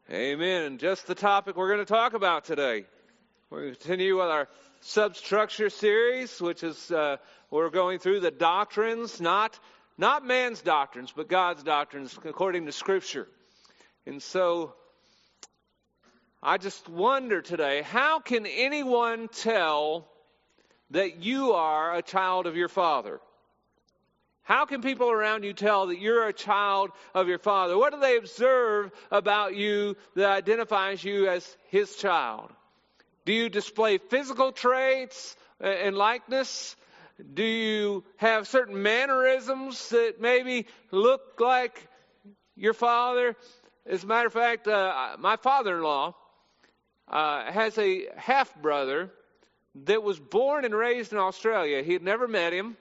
Amen. And just the topic we're going to talk about today. We're going to continue with our substructure series, which is we're going through the doctrines, not man's doctrines, but God's doctrines according to Scripture. And so I just wonder today, how can anyone tell that you are a child of your Father? How can people around you tell that you're a child of your Father? What do they observe about you that identifies you as His child? Do you display physical traits and likeness? Do you have certain mannerisms that maybe look like your father? As a matter of fact, my father-in-law has a half-brother that was born and raised in Australia. He had never met him.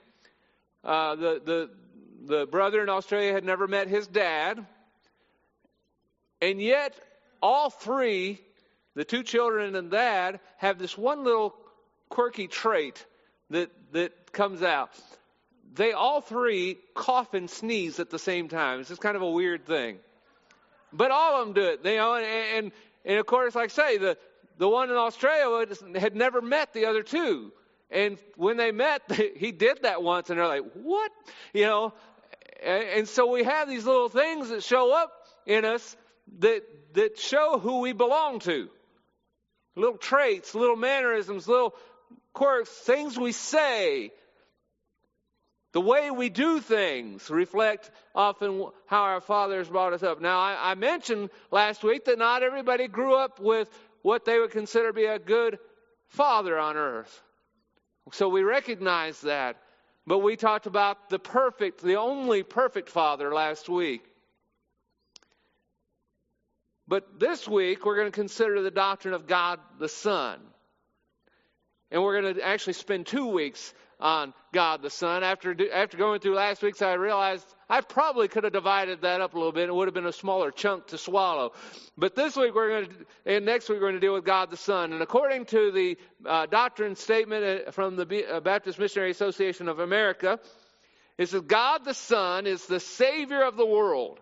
The brother in Australia had never met his dad. And yet, all three, the two children and dad, have this one little quirky trait that comes out. They all three cough and sneeze at the same time. It's just kind of a weird thing. But all of them do it. And of course, like I say, the one in Australia had never met the other two. And when they met, he did that once, and they're like, what? And so we have these little things that show up in us that show who we belong to. Little traits, little mannerisms, little quirks, things we say. The way we do things reflect often how our fathers brought us up. Now, I mentioned last week that not everybody grew up with what they would consider to be a good father on earth. So we recognize that. But we talked about the only perfect Father last week. But this week, we're going to consider the doctrine of God the Son. And we're going to actually spend 2 weeks on God the Son. After going through last week's, I realized I probably could have divided that up a little bit. It would have been a smaller chunk to swallow. But this week and next week we're going to deal with God the Son. And according to the doctrine statement from the Baptist Missionary Association of America, it says God the Son is the Savior of the world.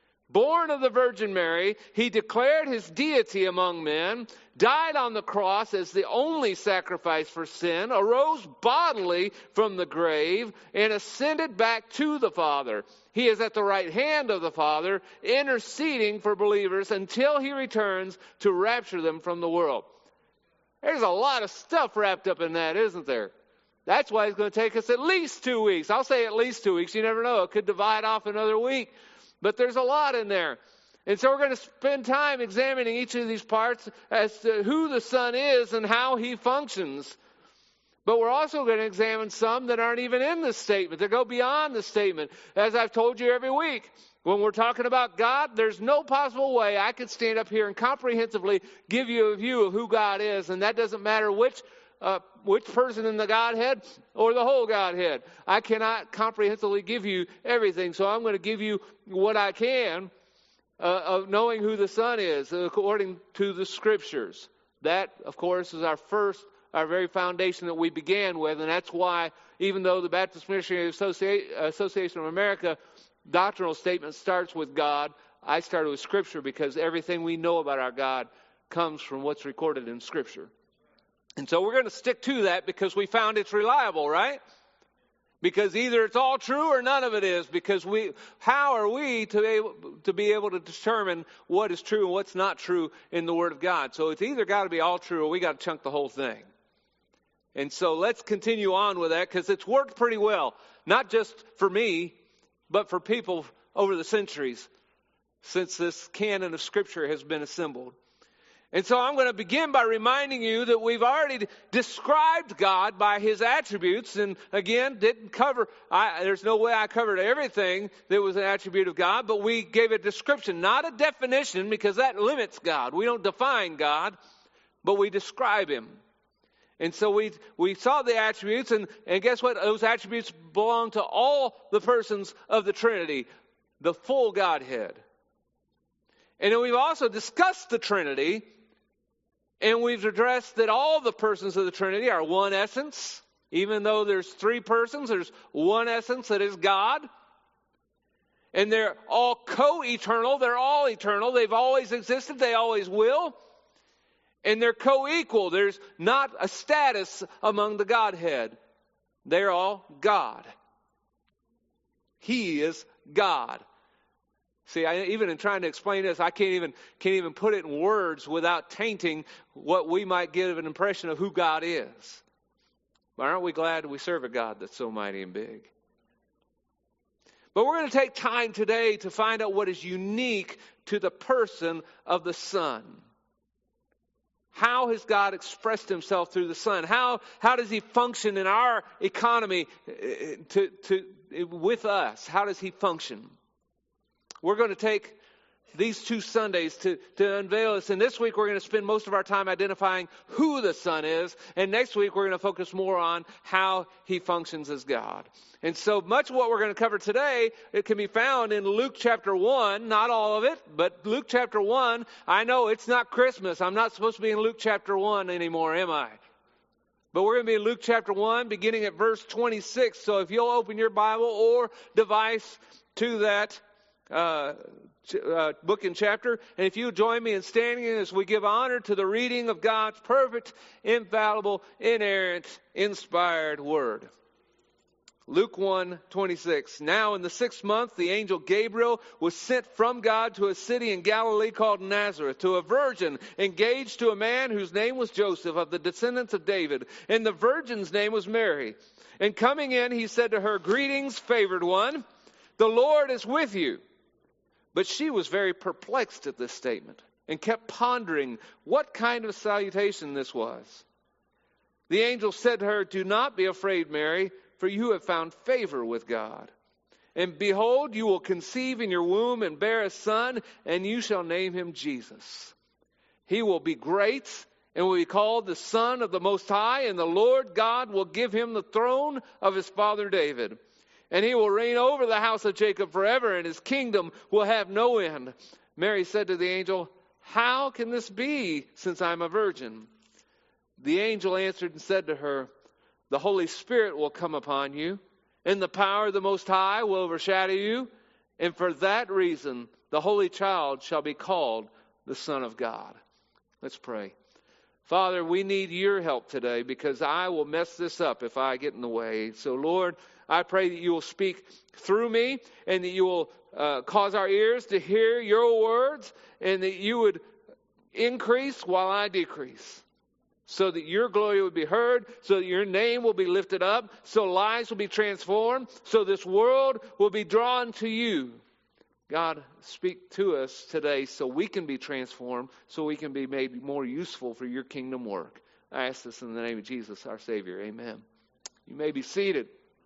Born of the Virgin Mary, He declared His deity among men, died on the cross as the only sacrifice for sin, arose bodily from the grave, and ascended back to the Father. He is at the right hand of the Father, interceding for believers until He returns to rapture them from the world. There's a lot of stuff wrapped up in that, isn't there? That's why it's going to take us at least 2 weeks. I'll say at least 2 weeks. You never know. It could divide off another week. But there's a lot in there. And so we're going to spend time examining each of these parts as to who the Son is and how He functions. But we're also going to examine some that aren't even in this statement. They go beyond the statement. As I've told you every week, when we're talking about God, there's no possible way I could stand up here and comprehensively give you a view of who God is. And that doesn't matter which person in the Godhead or the whole Godhead. I cannot comprehensively give you everything, so I'm going to give you what I can of knowing who the Son is according to the Scriptures. That, of course, is our very foundation that we began with, and that's why, even though the Baptist Missionary Association of America doctrinal statement starts with God, I started with Scripture because everything we know about our God comes from what's recorded in Scripture. And so we're going to stick to that because we found it's reliable, right? Because either it's all true or none of it is. Because how are we to be able to determine what is true and what's not true in the Word of God? So it's either got to be all true or we got to chunk the whole thing. And so let's continue on with that because it's worked pretty well. Not just for me, but for people over the centuries since this canon of Scripture has been assembled. And so I'm going to begin by reminding you that we've already described God by His attributes. And again, there's no way I covered everything that was an attribute of God, but we gave a description, not a definition, because that limits God. We don't define God, but we describe Him. And so we saw the attributes, and guess what? Those attributes belong to all the persons of the Trinity, the full Godhead. And then we've also discussed the Trinity. And we've addressed that all the persons of the Trinity are one essence. Even though there's three persons, there's one essence that is God. And they're all co-eternal. They're all eternal. They've always existed. They always will. And they're co-equal. There's not a status among the Godhead. They're all God. He is God. See, even in trying to explain this, I can't even put it in words without tainting what we might give an impression of who God is. But aren't we glad we serve a God that's so mighty and big? But we're going to take time today to find out what is unique to the person of the Son. How has God expressed himself through the Son? How does he function in our economy with us? How does he function? We're going to take these 2 Sundays to unveil this. And this week we're going to spend most of our time identifying who the Son is. And next week we're going to focus more on how he functions as God. And so much of what we're going to cover today, it can be found in Luke chapter 1. Not all of it, but Luke chapter 1. I know it's not Christmas. I'm not supposed to be in Luke chapter 1 anymore, am I? But we're going to be in Luke chapter 1, beginning at verse 26. So if you'll open your Bible or device to that book and chapter, and if you join me in standing as we give honor to the reading of God's perfect, infallible, inerrant, inspired word. Luke 1:26. Now in the 6th month, the angel Gabriel was sent from God to a city in Galilee called Nazareth, to a virgin engaged to a man whose name was Joseph, of the descendants of David. And the virgin's name was Mary. And coming in, he said to her, "Greetings, favored one. The Lord is with you." But she was very perplexed at this statement and kept pondering what kind of salutation this was. The angel said to her, "Do not be afraid, Mary, for you have found favor with God. And behold, you will conceive in your womb and bear a son, and you shall name him Jesus. He will be great and will be called the Son of the Most High, and the Lord God will give him the throne of his father David. And he will reign over the house of Jacob forever, and his kingdom will have no end." Mary said to the angel, "How can this be, since I'm a virgin?" The angel answered and said to her, "The Holy Spirit will come upon you, and the power of the Most High will overshadow you. And for that reason, the Holy Child shall be called the Son of God." Let's pray. Father, we need your help today, because I will mess this up if I get in the way. So, Lord, I pray that you will speak through me, and that you will cause our ears to hear your words, and that you would increase while I decrease, so that your glory would be heard, so that your name will be lifted up, so lives will be transformed, so this world will be drawn to you. God, speak to us today so we can be transformed, so we can be made more useful for your kingdom work. I ask this in the name of Jesus, our Savior. Amen. You may be seated.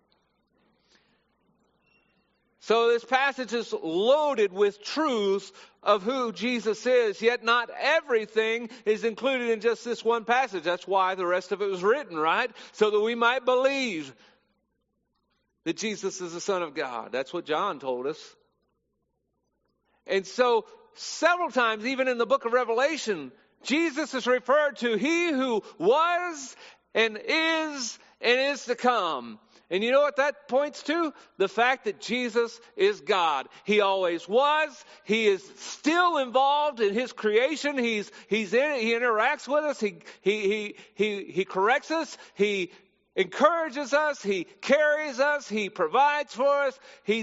So this passage is loaded with truths of who Jesus is, yet not everything is included in just this one passage. That's why the rest of it was written, right? So that we might believe that Jesus is the Son of God. That's what John told us. And so several times, even in the book of Revelation, Jesus is referred to he who was and is to come. And you know what that points to? The fact that Jesus is God. He always was. He is still involved in his creation. He's in it. He interacts with us. He corrects us. He encourages us. He carries us. He provides for us. He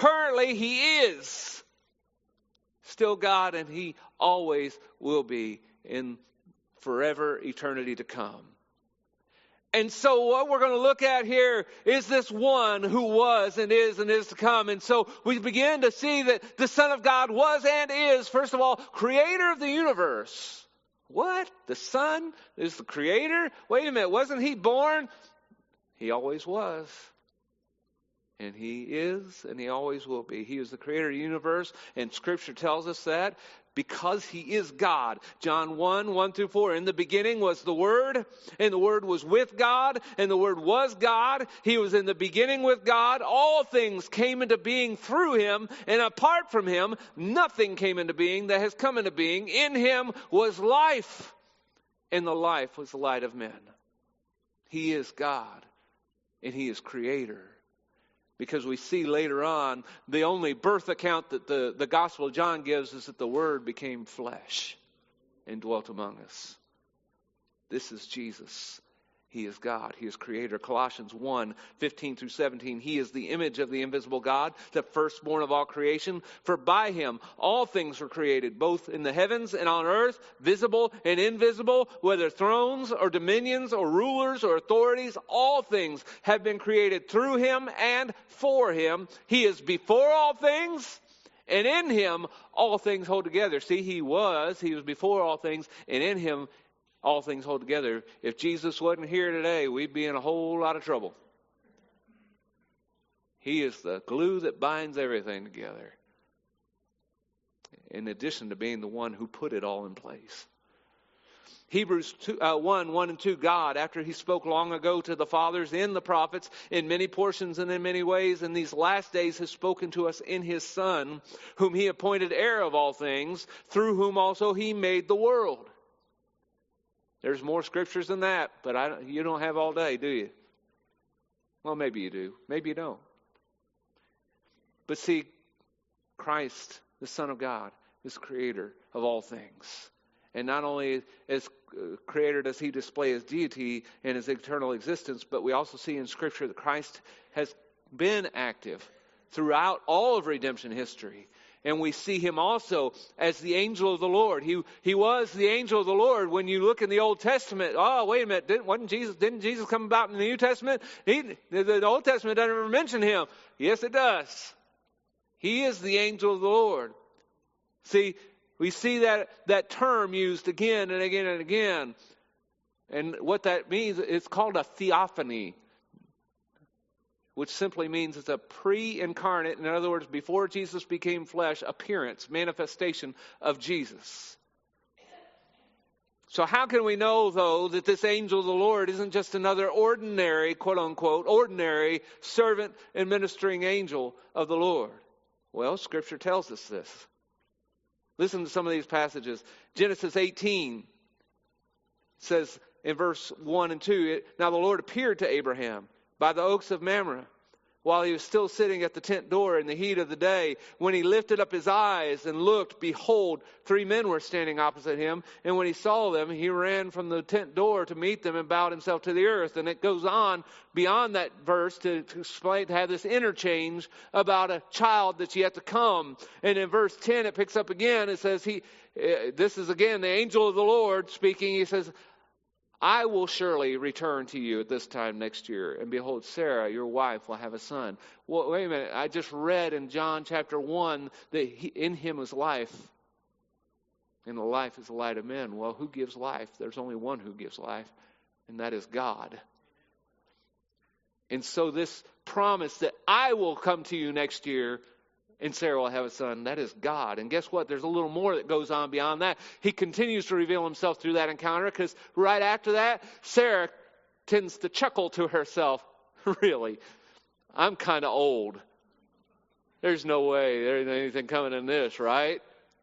is still God, and he always will be in forever eternity to come. And so what we're going to look at here is this one who was and is to come. And so we begin to see that the Son of God was and is, first of all, creator of the universe. What? The Son is the creator? Wait a minute, wasn't he born? He always was. And he is, and he always will be. He is the creator of the universe, and Scripture tells us that because he is God. John 1:1-4. In the beginning was the Word, and the Word was with God, and the Word was God. He was in the beginning with God. All things came into being through him, and apart from him, nothing came into being that has come into being. In him was life, and the life was the light of men. He is God, and he is creator. Because we see later on, the only birth account that the Gospel of John gives is that the Word became flesh and dwelt among us. This is Jesus. He is God. He is Creator. Colossians 1:15-17. He is the image of the invisible God, the firstborn of all creation. For by Him all things were created, both in the heavens and on earth, visible and invisible, whether thrones or dominions or rulers or authorities. All things have been created through Him and for Him. He is before all things, and in Him all things hold together. See, He was before all things, and in Him all things hold together. If Jesus wasn't here today, we'd be in a whole lot of trouble. He is the glue that binds everything together. In addition to being the one who put it all in place. Hebrews 1:1-2, God, after He spoke long ago to the fathers in the prophets, in many portions and in many ways, in these last days has spoken to us in His Son, whom He appointed heir of all things, through whom also He made the world. There's more scriptures than that, but you don't have all day, do you? Well, maybe you do. Maybe you don't. But see, Christ, the Son of God, is Creator of all things. And not only as Creator does He display His deity and His eternal existence, but we also see in Scripture that Christ has been active throughout all of redemption history. And we see Him also as the angel of the Lord. He was the angel of the Lord. When you look in the Old Testament, oh, wait a minute, didn't Jesus come about in the New Testament? The Old Testament doesn't ever mention Him. Yes, it does. He is the angel of the Lord. See, we see that term used again and again and again. And what that means, it's called a theophany, which simply means it's a pre-incarnate, in other words, before Jesus became flesh, appearance, manifestation of Jesus. So how can we know, though, that this angel of the Lord isn't just another ordinary, quote-unquote, ordinary servant and ministering angel of the Lord? Well, Scripture tells us this. Listen to some of these passages. Genesis 18 says in verse 1 and 2, Now the Lord appeared to Abraham by the oaks of Mamre, while he was still sitting at the tent door in the heat of the day. When he lifted up his eyes and looked, behold, 3 men were standing opposite him. And when he saw them, he ran from the tent door to meet them and bowed himself to the earth. And it goes on beyond that verse to explain, to have this interchange about a child that's yet to come. And in verse 10, it picks up again. It says, this is again the angel of the Lord speaking. He says, I will surely return to you at this time next year, and behold, Sarah, your wife, will have a son. Well, wait a minute. I just read in John chapter 1 that in Him was life, and the life is the light of men. Well, who gives life? There's only one who gives life, and that is God. And so this promise that I will come to you next year, and Sarah will have a son, that is God. And guess what? There's a little more that goes on beyond that. He continues to reveal Himself through that encounter, because right after that, Sarah tends to chuckle to herself. Really, I'm kind of old. There's no way there's anything coming in this, right?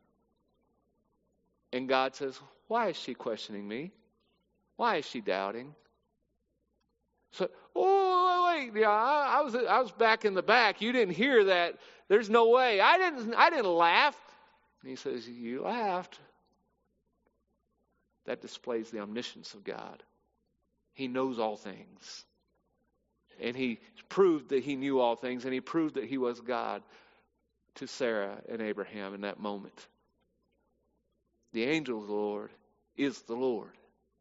And God says, why is she questioning me? Why is she doubting? So, wait, yeah, I was back in the back. You didn't hear that. There's no way. I didn't laugh. And He says, you laughed. That displays the omniscience of God. He knows all things. And He proved that He knew all things, and He proved that He was God to Sarah and Abraham in that moment. The angel of the Lord is the Lord.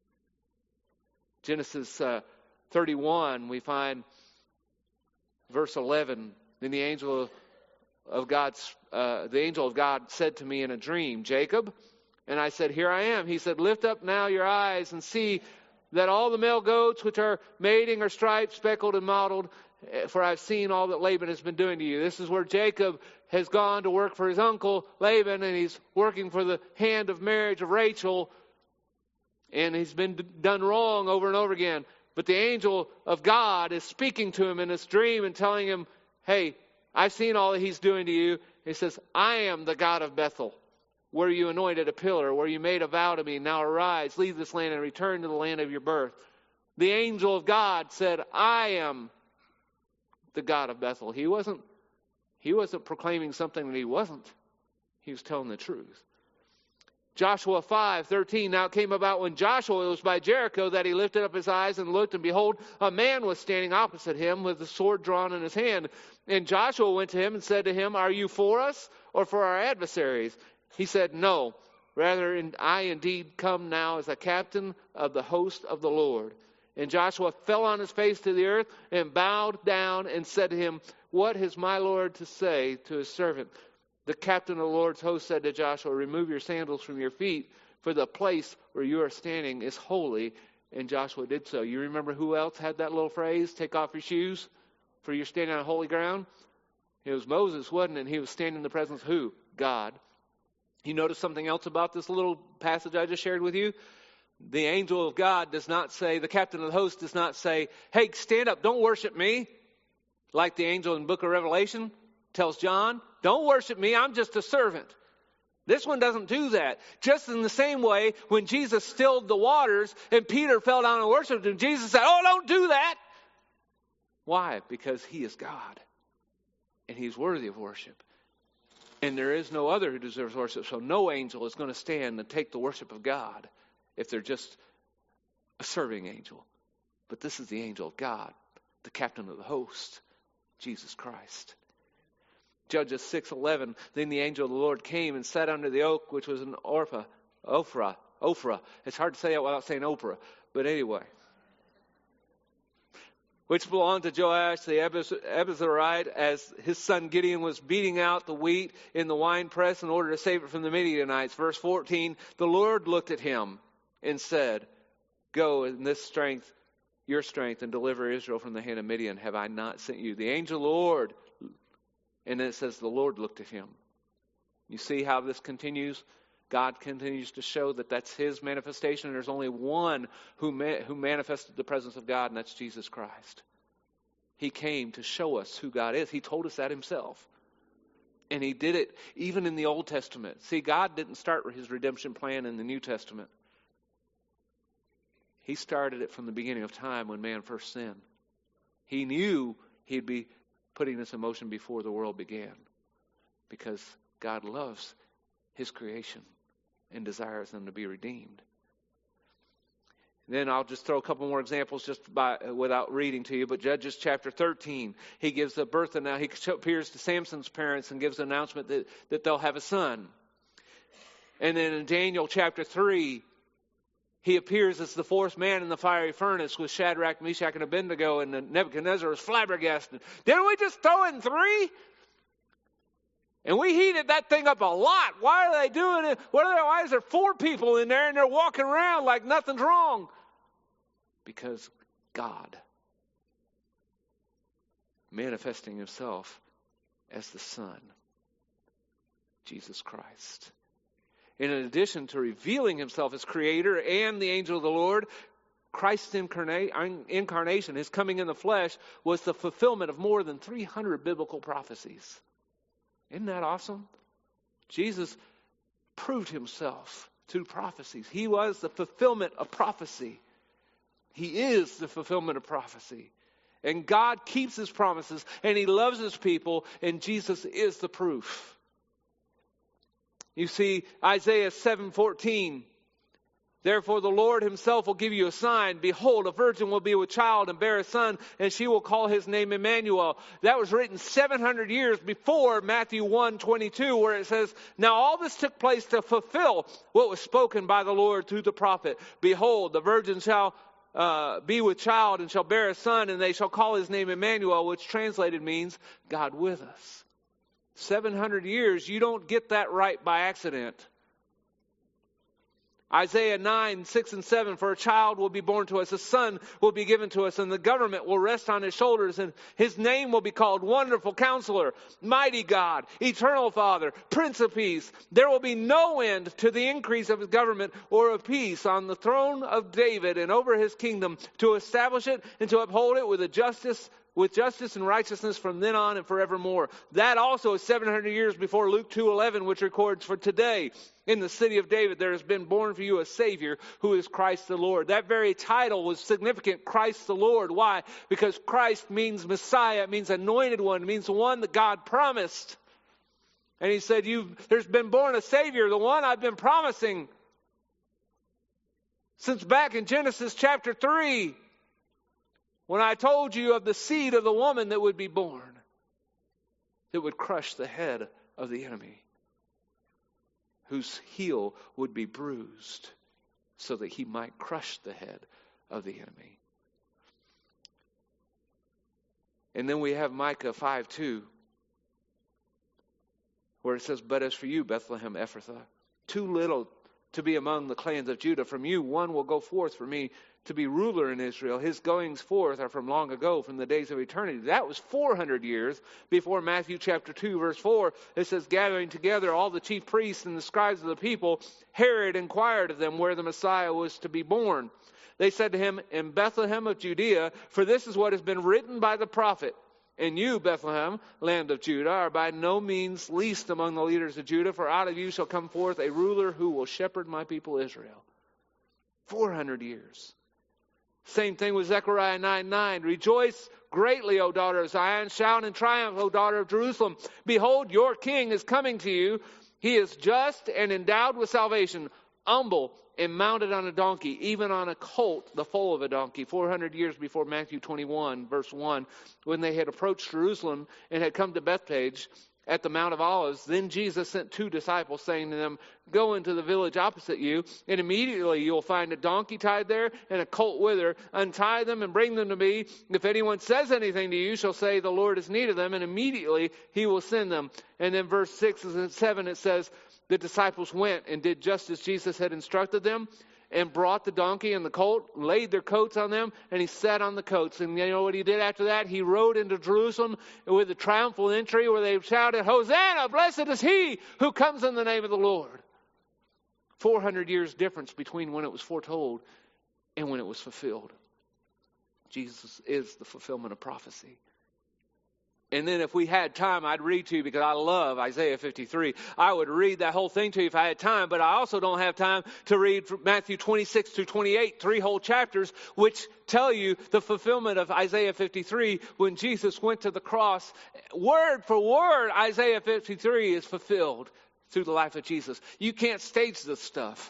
Genesis 31, we find verse 11. Then the angel of God said to me in a dream, Jacob. And I said, here I am. He said, lift up now your eyes and see that all the male goats which are mating are striped, speckled, and mottled, for I've seen all that Laban has been doing to you. This is where Jacob has gone to work for his uncle Laban, and he's working for the hand of marriage of Rachel, and he's been done wrong over and over again. But the angel of God is speaking to him in this dream and telling him, hey, I've seen all that he's doing to you. He says, I am the God of Bethel, where you anointed a pillar, where you made a vow to me. Now arise, leave this land and return to the land of your birth. The angel of God said, I am the God of Bethel. He wasn't proclaiming something that he wasn't. He was telling the truth. Joshua 5:13. Now it came about when Joshua was by Jericho that he lifted up his eyes and looked, and behold, a man was standing opposite him with a sword drawn in his hand. And Joshua went to him and said to him, Are you for us or for our adversaries? He said, No. Rather, I indeed come now as a captain of the host of the Lord. And Joshua fell on his face to the earth and bowed down and said to him, What has my Lord to say to his servant? The captain of the Lord's host said to Joshua, Remove your sandals from your feet, for the place where you are standing is holy. And Joshua did so. You remember who else had that little phrase, take off your shoes, for you're standing on holy ground? It was Moses, wasn't it? And he was standing in the presence of who? God. You notice something else about this little passage I just shared with you? The angel of God does not say, the captain of the host does not say, Hey, stand up, don't worship me. Like the angel in the book of Revelation tells John, don't worship me, I'm just a servant. This one doesn't do that. Just in the same way, when Jesus stilled the waters and Peter fell down and worshiped him, Jesus said, Oh, don't do that. Why? Because he is God. And he's worthy of worship. And there is no other who deserves worship. So no angel is going to stand and take the worship of God if they're just a serving angel. But this is the angel of God, the captain of the host, Jesus Christ. Judges 6:11. Then the angel of the Lord came and sat under the oak, which was an Ophrah. It's hard to say it without saying Oprah. But anyway. Which belonged to Joash the Abiezrite, as his son Gideon was beating out the wheat in the winepress in order to save it from the Midianites. Verse 14. The Lord looked at him and said, Go in this strength, your strength, and deliver Israel from the hand of Midian. Have I not sent you? The angel of the Lord. And then it says the Lord looked at him. You see how this continues? God continues to show that that's his manifestation. There's only one who manifested the presence of God, and that's Jesus Christ. He came to show us who God is. He told us that himself. And he did it even in the Old Testament. See, God didn't start his redemption plan in the New Testament. He started it from the beginning of time when man first sinned. He knew he'd be putting this in motion before the world began, because God loves his creation and desires them to be redeemed. Then I'll just throw a couple more examples without reading to you. But Judges chapter 13, he gives the birth and now he appears to Samson's parents and gives the announcement that they'll have a son. And then in Daniel chapter 3, he appears as the fourth man in the fiery furnace with Shadrach, Meshach, and Abednego, and Nebuchadnezzar was flabbergasted. Didn't we just throw in 3? And we heated that thing up a lot. Why are they doing it? Why is there 4 people in there and they're walking around like nothing's wrong? Because God, manifesting himself as the Son, Jesus Christ. In addition to revealing himself as Creator and the angel of the Lord, Christ's incarnation, his coming in the flesh, was the fulfillment of more than 300 biblical prophecies. Isn't that awesome? Jesus proved himself through prophecies. He was the fulfillment of prophecy. He is the fulfillment of prophecy. And God keeps his promises, and he loves his people, and Jesus is the proof. You see, Isaiah 7:14. Therefore the Lord himself will give you a sign. Behold, a virgin will be with child and bear a son, and she will call his name Emmanuel. That was written 700 years before Matthew 1:22, where it says, Now all this took place to fulfill what was spoken by the Lord through the prophet. Behold, the virgin shall be with child and shall bear a son, and they shall call his name Emmanuel, which translated means God with us. 700 years, you don't get that right by accident. Isaiah 9:6 and 7, for a child will be born to us, a son will be given to us, and the government will rest on his shoulders, and his name will be called Wonderful Counselor, Mighty God, Eternal Father, Prince of Peace. There will be no end to the increase of his government or of peace on the throne of David and over his kingdom, to establish it and to uphold it with justice and righteousness from then on and forevermore. That also is 700 years before Luke 2:11, which records for today. In the city of David, there has been born for you a Savior who is Christ the Lord. That very title was significant, Christ the Lord. Why? Because Christ means Messiah. It means anointed one. It means the one that God promised. And he said, there's been born a Savior, the one I've been promising since back in Genesis chapter 3, when I told you of the seed of the woman that would be born, that would crush the head of the enemy, whose heel would be bruised so that he might crush the head of the enemy. And then we have Micah 5:2, where it says, but as for you, Bethlehem Ephrathah, too little to be among the clans of Judah. From you one will go forth for me to be ruler in Israel. His goings forth are from long ago, from the days of eternity. That was 400 years before Matthew chapter 2, verse 4. It says, gathering together all the chief priests and the scribes of the people, Herod inquired of them where the Messiah was to be born. They said to him, in Bethlehem of Judea, for this is what has been written by the prophet. And you, Bethlehem, land of Judah, are by no means least among the leaders of Judah, for out of you shall come forth a ruler who will shepherd my people Israel. 400 years. Same thing with Zechariah 9:9. Rejoice greatly, O daughter of Zion. Shout in triumph, O daughter of Jerusalem. Behold, your king is coming to you. He is just and endowed with salvation, humble and mounted on a donkey, even on a colt, the foal of a donkey. 400 years before Matthew 21, verse 1, when they had approached Jerusalem and had come to Bethphage at the Mount of Olives, then Jesus sent 2 disciples, saying to them, go into the village opposite you, and immediately you will find a donkey tied there and a colt with her. Untie them and bring them to me. If anyone says anything to you, shall say, the Lord has need of them, and immediately he will send them. And then verse 6 and 7, it says, the disciples went and did just as Jesus had instructed them, and brought the donkey and the colt, laid their coats on them, and he sat on the coats. And you know what he did after that? He rode into Jerusalem with a triumphal entry where they shouted, Hosanna, blessed is he who comes in the name of the Lord. 400 years difference between when it was foretold and when it was fulfilled. Jesus is the fulfillment of prophecy. And then if we had time, I'd read to you, because I love Isaiah 53. I would read that whole thing to you if I had time, but I also don't have time to read from Matthew 26 through 28, 3 whole chapters, which tell you the fulfillment of Isaiah 53 when Jesus went to the cross. Word for word, Isaiah 53 is fulfilled through the life of Jesus. You can't stage this stuff.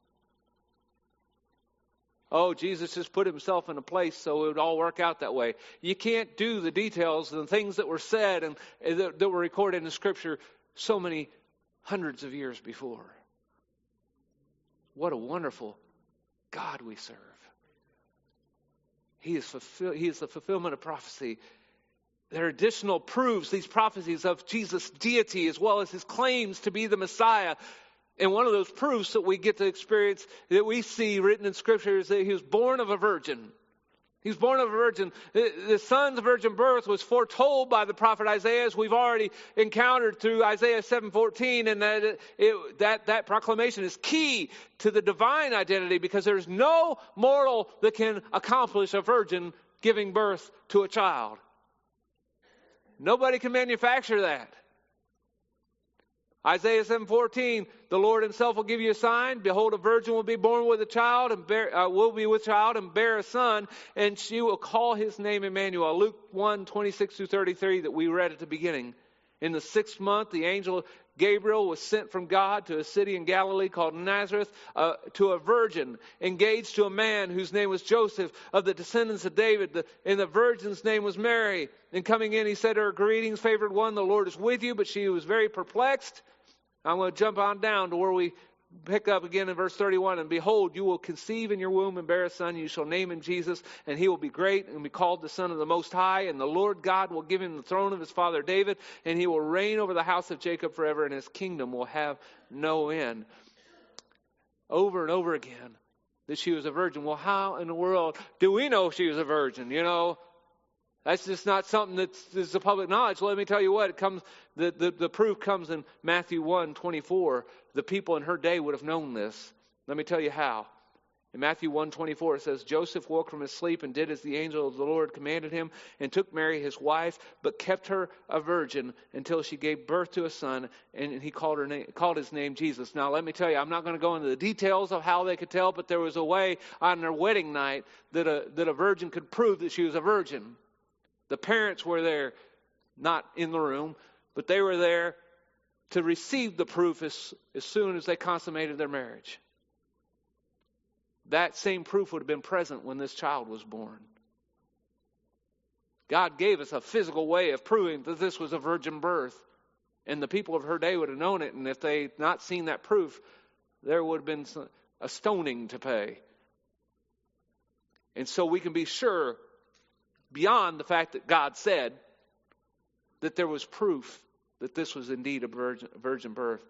Oh, Jesus just put himself in a place so it would all work out that way. You can't do the details and the things that were said and that were recorded in the Scripture so many hundreds of years before. What a wonderful God we serve. He is the fulfillment of prophecy. There are additional proofs, these prophecies of Jesus' deity as well as his claims to be the Messiah. And one of those proofs that we get to experience, that we see written in Scripture, is that he was born of a virgin. He was born of a virgin. The son's virgin birth was foretold by the prophet Isaiah, as we've already encountered through Isaiah 7:14, and that proclamation is key to the divine identity, because there's no mortal that can accomplish a virgin giving birth to a child. Nobody can manufacture that. Isaiah 7:14, the Lord himself will give you a sign. Behold, a virgin will be born with a child and bear a son, and she will call his name Emmanuel. Luke 1:26 through 33 that we read at the beginning. In the 6th month, the angel Gabriel was sent from God to a city in Galilee called Nazareth, to a virgin engaged to a man whose name was Joseph, of the descendants of David, and the virgin's name was Mary. And coming in, he said to her, greetings, favored one, the Lord is with you. But she was very perplexed. I'm going to jump on down to where we pick up again in verse 31. And behold, you will conceive in your womb and bear a son. You shall name him Jesus, and he will be great and be called the Son of the Most High. And the Lord God will give him the throne of his father David, and he will reign over the house of Jacob forever, and his kingdom will have no end. Over and over again that she was a virgin. Well, how in the world do we know she was a virgin? You know, that's just not something that's the public knowledge. Let me tell you what, it comes. The proof comes in Matthew 1:24. The people in her day would have known this. Let me tell you how. In Matthew 1:24 it says, Joseph woke from his sleep and did as the angel of the Lord commanded him and took Mary his wife, but kept her a virgin until she gave birth to a son, and he called his name Jesus. Now let me tell you, I'm not going to go into the details of how they could tell, but there was a way on their wedding night that a virgin could prove that she was a virgin. The parents were there, not in the room, but they were there to receive the proof as soon as they consummated their marriage. That same proof would have been present when this child was born. God gave us a physical way of proving that this was a virgin birth. And the people of her day would have known it. And if they had not seen that proof, there would have been a stoning to pay. And so we can be sure, beyond the fact that God said, that there was proof that this was indeed a virgin birth.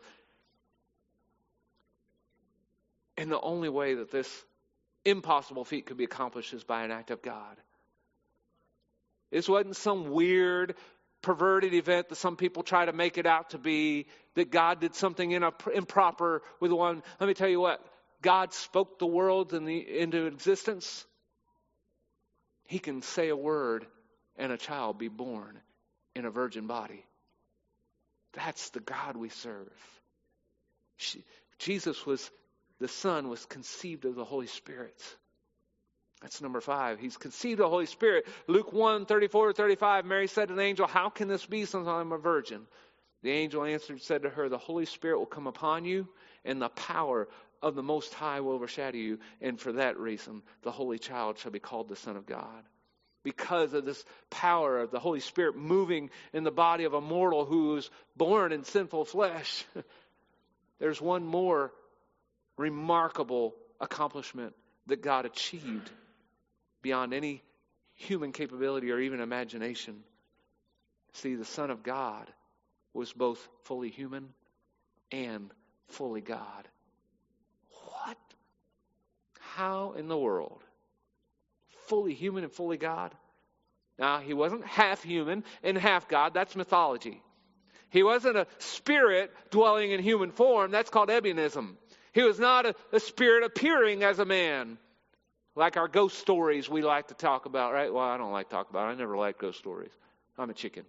And the only way that this impossible feat could be accomplished is by an act of God. This wasn't some weird, perverted event that some people try to make it out to be, that God did something improper with one. Let me tell you what, God spoke the world into existence. He can say a word and a child be born in a virgin body. That's the God we serve. Jesus was, the Son was conceived of the Holy Spirit. That's number 5. He's conceived of the Holy Spirit. Luke 1:34-35, Mary said to the angel, how can this be since I'm a virgin? The angel answered and said to her, the Holy Spirit will come upon you, and the power of the Most High will overshadow you. And for that reason, the Holy Child shall be called the Son of God. Because of this power of the Holy Spirit moving in the body of a mortal who was born in sinful flesh, there's one more remarkable accomplishment that God achieved beyond any human capability or even imagination. See, the Son of God was both fully human and fully God. What? How in the world? Fully human and fully God? Now, he wasn't half human and half God. That's mythology. He wasn't a spirit dwelling in human form. That's called Ebionism. He was not a spirit appearing as a man, like our ghost stories we like to talk about, right? Well, I don't like to talk about it. I never liked ghost stories. I'm a chicken.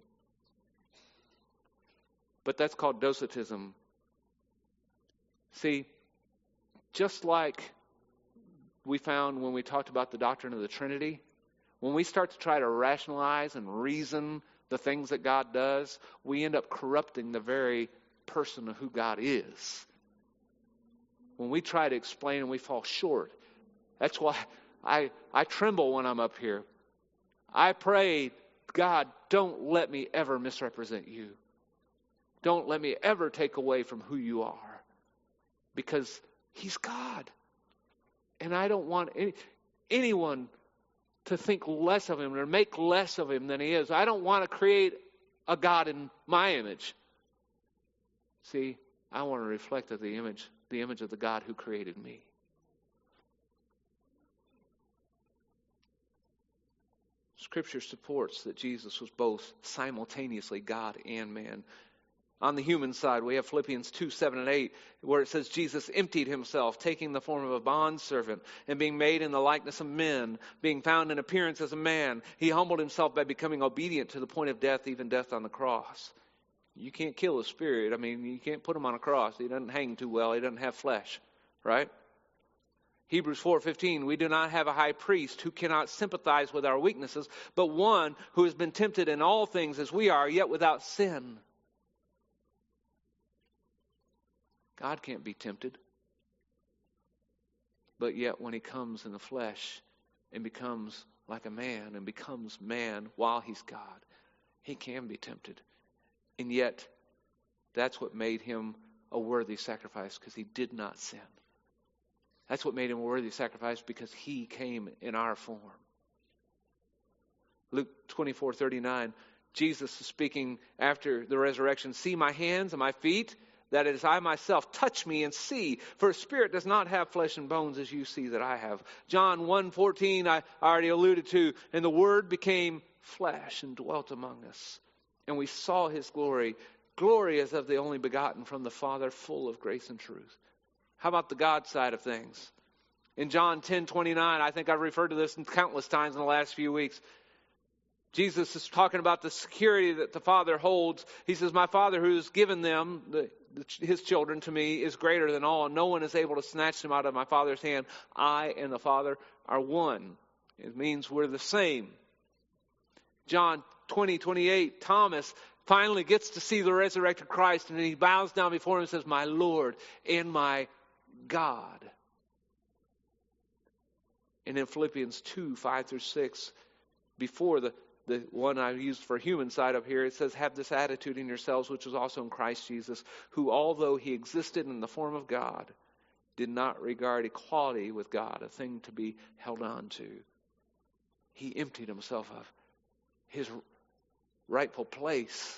But that's called docetism. See, just like we found when we talked about the doctrine of the Trinity, when we start to try to rationalize and reason the things that God does, we end up corrupting the very person of who God is. When we try to explain and we fall short, that's why I tremble when I'm up here. I pray, God, don't let me ever misrepresent you. Don't let me ever take away from who you are. Because he's God. And I don't want anyone to think less of him or make less of him than he is. I don't want to create a God in my image. See, I want to reflect the image of the God who created me. Scripture supports that Jesus was both simultaneously God and man. On the human side, we have Philippians 2:7-8, where it says, Jesus emptied himself, taking the form of a bondservant, and being made in the likeness of men, being found in appearance as a man, he humbled himself by becoming obedient to the point of death, even death on the cross. You can't kill a spirit. I mean, you can't put him on a cross. He doesn't hang too well. He doesn't have flesh, right? Hebrews 4:15, we do not have a high priest who cannot sympathize with our weaknesses, but one who has been tempted in all things as we are, yet without sin. God can't be tempted. But yet when he comes in the flesh and becomes like a man and becomes man while he's God, he can be tempted. And yet that's what made him a worthy sacrifice, because he did not sin. That's what made him a worthy sacrifice, because he came in our form. Luke 24:39, Jesus is speaking after the resurrection. See my hands and my feet, that is I myself, touch me and see. For a spirit does not have flesh and bones as you see that I have. John 1:14 I already alluded to. And the Word became flesh and dwelt among us. And we saw his glory. Glory as of the only begotten from the Father, full of grace and truth. How about the God side of things? In John 10:29, I think I've referred to this countless times in the last few weeks. Jesus is talking about the security that the Father holds. He says, my Father who has given them, his children, to me, is greater than all, and no one is able to snatch them out of my Father's hand. I and the Father are one. It means we're the same. John 20:28, Thomas finally gets to see the resurrected Christ, and he bows down before him and says, my Lord and my God. And in Philippians 2:5-6, before the one I used for human side up here, it says, have this attitude in yourselves, which was also in Christ Jesus, who, although he existed in the form of God, did not regard equality with God a thing to be held on to. He emptied himself of his rightful place,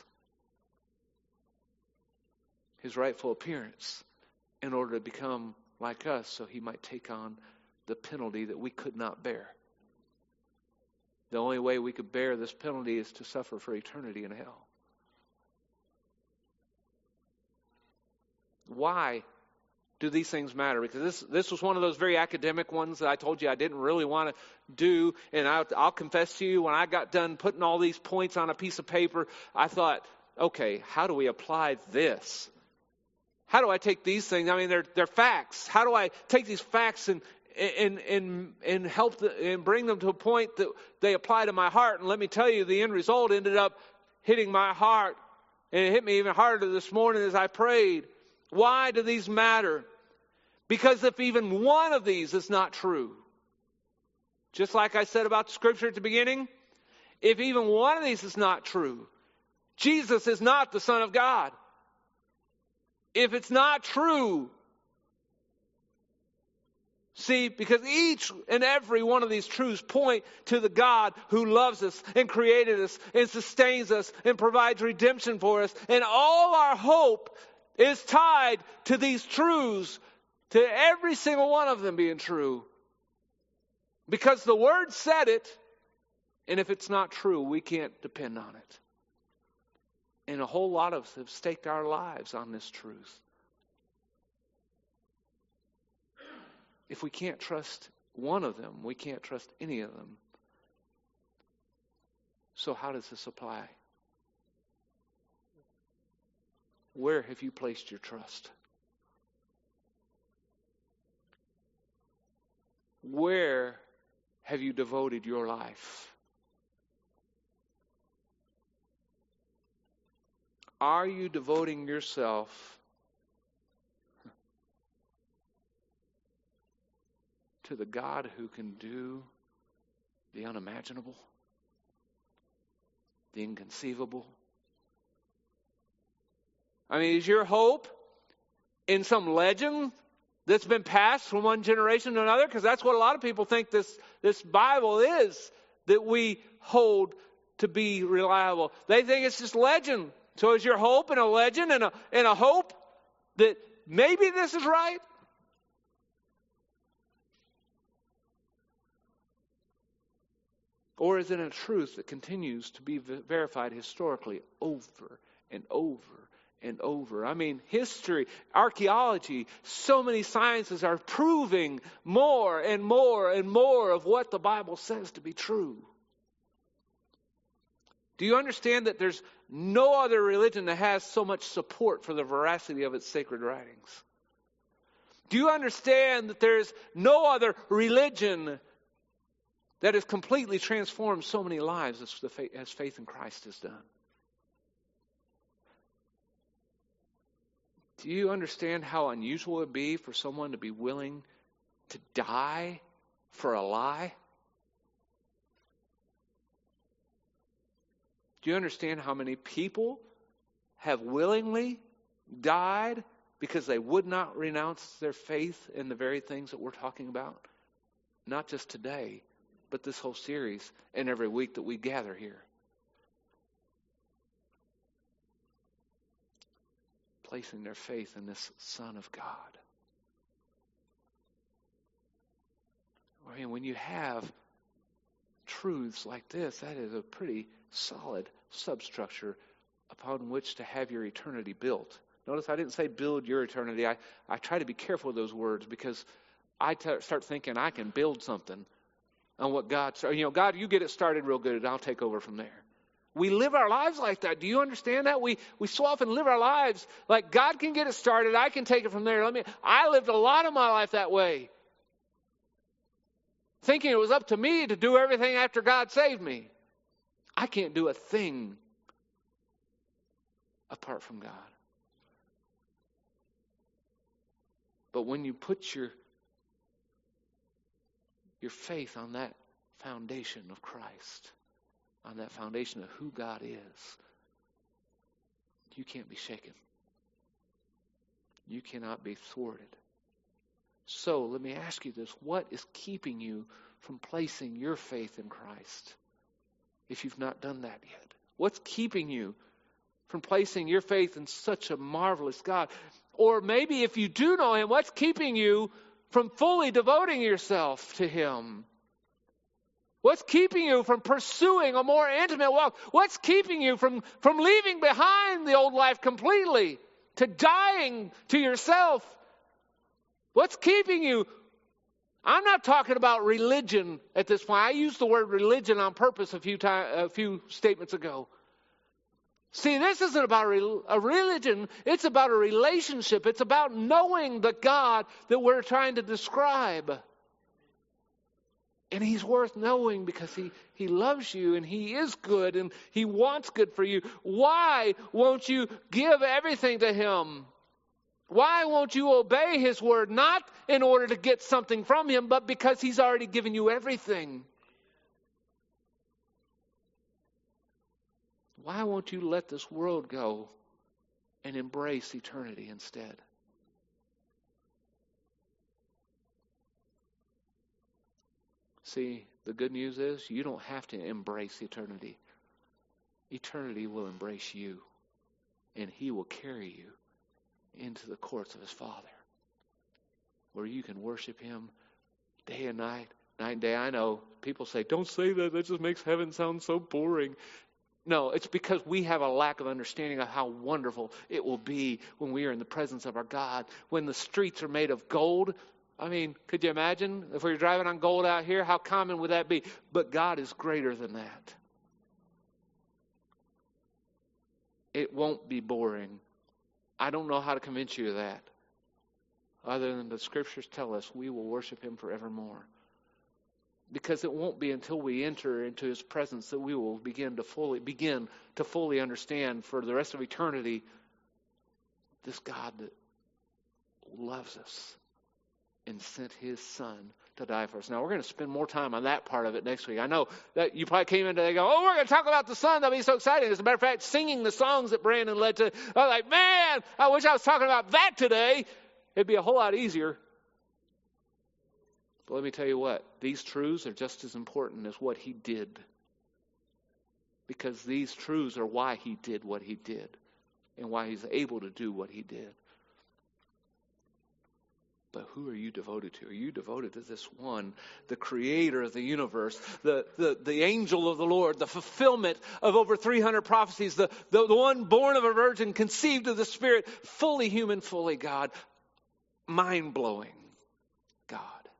his rightful appearance, in order to become like us, so he might take on the penalty that we could not bear. The only way we could bear this penalty is to suffer for eternity in hell. Why do these things matter? Because this was one of those very academic ones that I told you I didn't really want to do. And I'll confess to you, when I got done putting all these points on a piece of paper, I thought, okay, how do we apply this? How do I take these things? I mean, they're facts. How do I take these facts and help and bring them to a point that they apply to my heart? And let me tell you, the end result ended up hitting my heart, and it hit me even harder this morning as I prayed. Why do these matter? Because if even one of these is not true, just like I said about Scripture at the beginning, if even one of these is not true, Jesus is not the Son of God. If it's not true, see, because each and every one of these truths point to the God who loves us and created us and sustains us and provides redemption for us. And all our hope is tied to these truths, to every single one of them being true. Because the Word said it, and if it's not true, we can't depend on it. And a whole lot of us have staked our lives on this truth. If we can't trust one of them, we can't trust any of them. So how does this apply? Where have you placed your trust? Where have you devoted your life? Are you devoting yourself to the God who can do the unimaginable, the inconceivable? I mean, is your hope in some legend that's been passed from one generation to another? Because that's what a lot of people think this Bible is, that we hold to be reliable. They think it's just legend. So is your hope in a legend and a hope that maybe this is right? Or is it a truth that continues to be verified historically over and over and over? I mean, history, archaeology, so many sciences are proving more and more and more of what the Bible says to be true. Do you understand that there's no other religion that has so much support for the veracity of its sacred writings? Do you understand that there's no other religion that has completely transformed so many lives as faith in Christ has done? Do you understand how unusual it would be for someone to be willing to die for a lie? Do you understand how many people have willingly died because they would not renounce their faith in the very things that we're talking about? Not just today, but this whole series and every week that we gather here. Placing their faith in this Son of God. I mean, when you have truths like this, that is a pretty solid substructure upon which to have your eternity built. Notice I didn't say build your eternity. I try to be careful with those words because start thinking I can build something on what God started. God, you get it started real good and I'll take over from there. We live our lives like that. Do you understand that? We so often live our lives like God can get it started. I can take it from there. I lived a lot of my life that way. Thinking it was up to me to do everything after God saved me. I can't do a thing apart from God. But when you put your faith on that foundation of Christ, on that foundation of who God is, you can't be shaken. You cannot be thwarted. So let me ask you this. What is keeping you from placing your faith in Christ if you've not done that yet? What's keeping you from placing your faith in such a marvelous God? Or maybe if you do know Him, what's keeping you from fully devoting yourself to Him? What's keeping you from pursuing a more intimate walk? What's keeping you from leaving behind the old life completely, to dying to yourself? What's keeping you? I'm not talking about religion at this point. I used the word religion on purpose a few statements ago. See, this isn't about a religion. It's about a relationship. It's about knowing the God that we're trying to describe. And He's worth knowing because He loves you and He is good and He wants good for you. Why won't you give everything to Him? Why won't you obey His word? Not in order to get something from Him, but because He's already given you everything. Why won't you let this world go and embrace eternity instead? See, the good news is you don't have to embrace eternity. Eternity will embrace you, and He will carry you into the courts of His Father, where you can worship Him day and night, night and day. I know people say, don't say that. That just makes heaven sound so boring. No, it's because we have a lack of understanding of how wonderful it will be when we are in the presence of our God. When the streets are made of gold. I mean, could you imagine if we were driving on gold out here? How common would that be? But God is greater than that. It won't be boring. I don't know how to convince you of that. Other than the Scriptures tell us we will worship Him forevermore. Because it won't be until we enter into His presence that we will begin to fully understand for the rest of eternity this God that loves us and sent His Son to die for us. Now, we're going to spend more time on that part of it next week. I know that you probably came in today and go, we're going to talk about the Son. That'll be so exciting. As a matter of fact, singing the songs that Brandon led to, I was like, man, I wish I was talking about that today. It'd be a whole lot easier. But let me tell you what, these truths are just as important as what He did. Because these truths are why He did what He did and why He's able to do what He did. But who are you devoted to? Are you devoted to this one, the creator of the universe, the angel of the Lord, the fulfillment of over 300 prophecies, the one born of a virgin, conceived of the Spirit, fully human, fully God, mind-blowing God?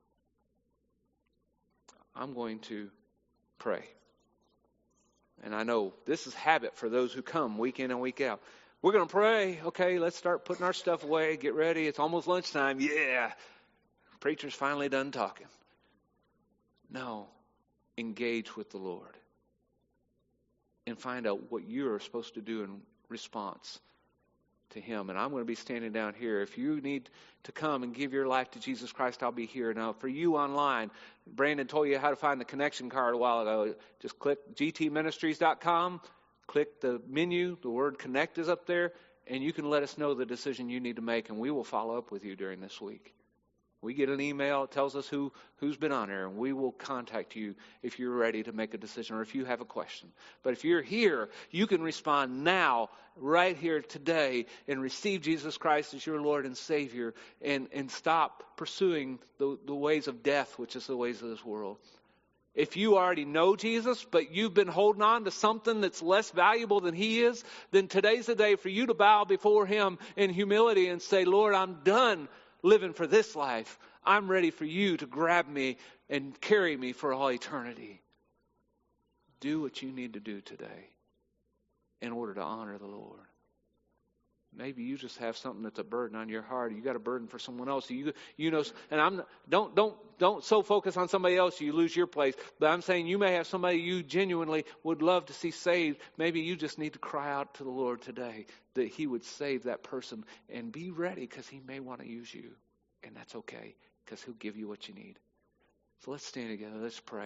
I'm going to pray. And I know this is habit for those who come week in and week out. We're going to pray. Okay, let's start putting our stuff away. Get ready. It's almost lunchtime. Yeah. Preacher's finally done talking. No. Engage with the Lord. And find out what you're supposed to do in response to Him. And I'm going to be standing down here. If you need to come and give your life to Jesus Christ, I'll be here. Now, for you online, Brandon told you how to find the connection card a while ago. Just click gtministries.com. Click the menu. The word connect is up there. And you can let us know the decision you need to make. And we will follow up with you during this week. We get an email. It tells us who's been on there. And we will contact you if you're ready to make a decision or if you have a question. But if you're here, you can respond now, right here today, and receive Jesus Christ as your Lord and Savior. And stop pursuing the ways of death, which is the ways of this world. If you already know Jesus, but you've been holding on to something that's less valuable than He is, then today's the day for you to bow before Him in humility and say, Lord, I'm done living for this life. I'm ready for you to grab me and carry me for all eternity. Do what you need to do today in order to honor the Lord. Maybe you just have something that's a burden on your heart. You got a burden for someone else. You know, and don't so focus on somebody else you lose your place. But I'm saying you may have somebody you genuinely would love to see saved. Maybe you just need to cry out to the Lord today that He would save that person, and be ready because He may want to use you, and that's okay because He'll give you what you need. So let's stand together. Let's pray.